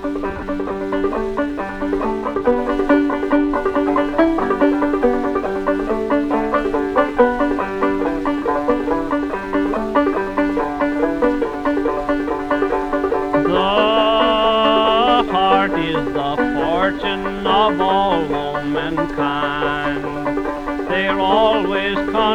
The heart is the fortune of all womankind. They're always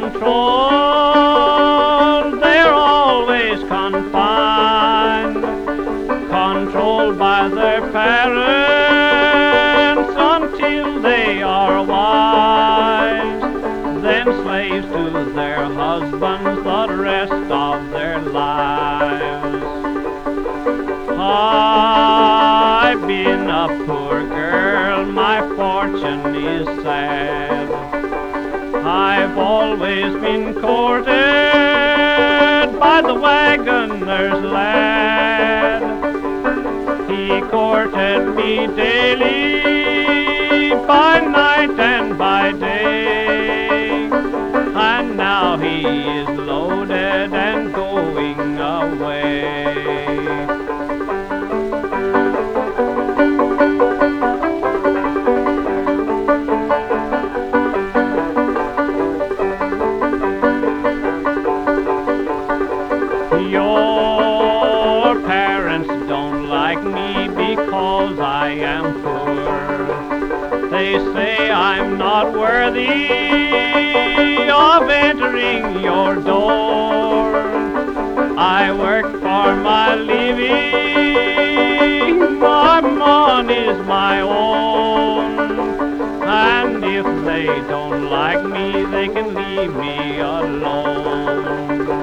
controlled, they're always confined, controlled by their parents until they are wise, then slaves to their husbands the rest of their lives. I've been a poor girl, my fortune is sad. I've always been courted by the wagoner's lad. He courted me daily, by night and by day, and now he is loaded and going away. Your parents don't like me because I am poor. They say I'm not worthy of entering your door. I work for my living, my money's my own, and if they don't like me, they can leave me alone.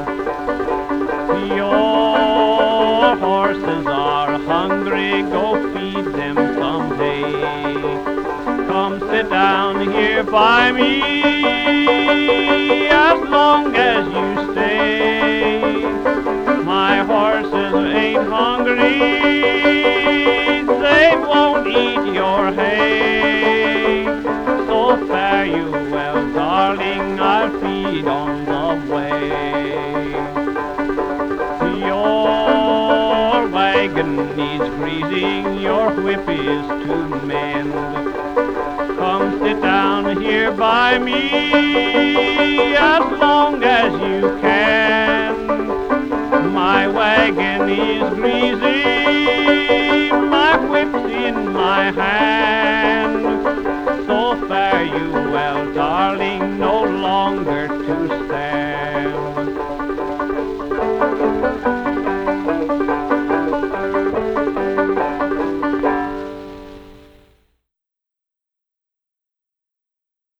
Your horses are hungry, go feed them some hay. Come sit down here by me as long as you stay. My horses ain't hungry, they won't eat your hay. So fare you well, darling, I'll feed on the way. Your wagon needs greasing, your whip is to mend. Come sit down here by me as long as you can. My wagon is greasy,